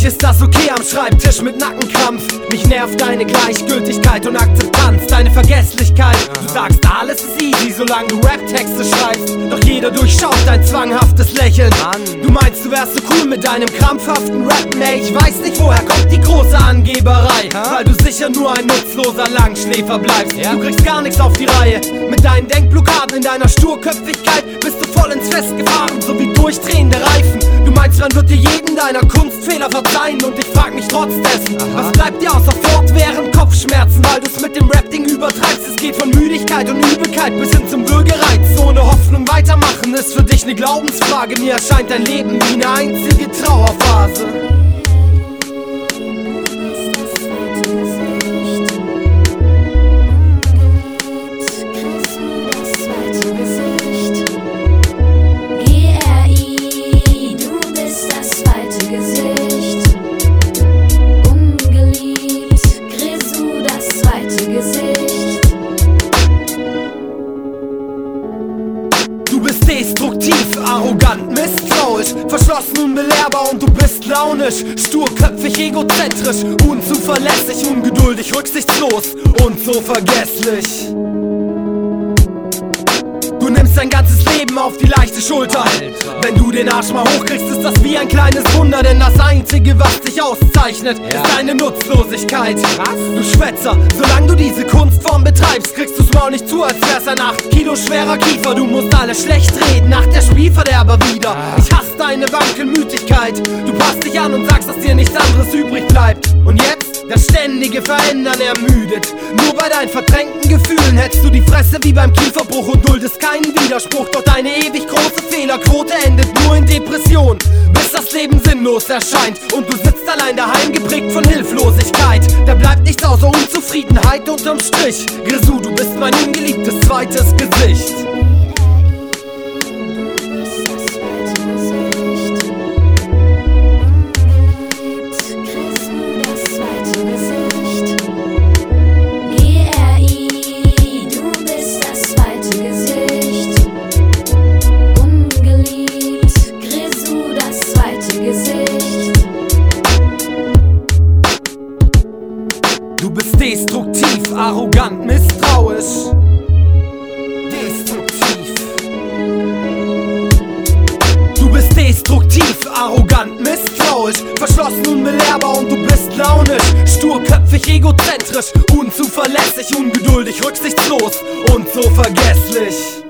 ist das okay am Schreibtisch mit Nackenkrampf. Mich nervt deine Gleichgültigkeit und Akzeptanz, deine Vergesslichkeit. Du sagst, alles ist easy, solange du Rap-Texte schreibst. Doch jeder durchschaut dein zwanghaftes Lächeln. Du meinst, du wärst so cool mit deinem krampfhaften Rappen, ey. Ich weiß nicht, woher kommt die große Angeberei, weil du sicher nur ein nutzloser Langschläfer bleibst. Du kriegst gar nichts auf die Reihe. Mit deinen Denkblockaden in deiner Sturköpfigkeit bist du voll ins Fest gefahren, so wie durchdrehende Reifen. Du meinst, man wird dir jeden deiner Kunstfehler verzeihen, und ich frag mich trotz dessen, was bleibt dir außer fortwährend Kopfschmerzen, weil du's mit dem Rap-Ding übertreibst. Es geht von Müdigkeit und Übelkeit bis hin zum Würgereiz. Ohne Hoffnung weitermachen ist für dich eine Glaubensfrage. Mir erscheint dein Leben wie eine einzige Trauerphase. Du bist destruktiv, arrogant, misstrauisch, verschlossen, unbelehrbar, und du bist launisch, sturköpfig, egozentrisch, unzuverlässig, ungeduldig, rücksichtslos und so vergesslich. Du nimmst dein ganzes Leben auf die leichte Schulter. Wenn du den Arsch mal hochkriegst, ist das wie ein kleines Wunder, denn das Einzige, was dich auszeichnet, ist deine Nutzlosigkeit. Du Schwätzer, solange du diese Kunstform betreibst, kriegst du's Maul nicht zu, als wär's ein 8 Kilo schwerer Kiefer. Du musst alles schlecht reden, nach der Spielverderber wieder. Ich hasse deine Wankelmütigkeit. Du passt dich an und sagst, dass dir nichts anderes übrig bleibt. Und jetzt? Das ständige Verändern ermüdet. Nur bei deinen verdrängten Gefühlen hältst du die Fresse wie beim Kieferbruch und duldest keinen Widerspruch. Doch deine ewig große Fehlerquote endet nur in Depression, bis das Leben sinnlos erscheint und du sitzt allein daheim, geprägt von Hilflosigkeit. Da bleibt nichts außer Unzufriedenheit unterm Strich. Grisou, du bist mein ungeliebtes zweites Gesicht. Du bist destruktiv, arrogant, misstrauisch. Destruktiv. Du bist destruktiv, arrogant, misstrauisch, verschlossen, unbelehrbar, und du bist launisch, sturköpfig, egozentrisch, unzuverlässig, ungeduldig, rücksichtslos und so vergesslich.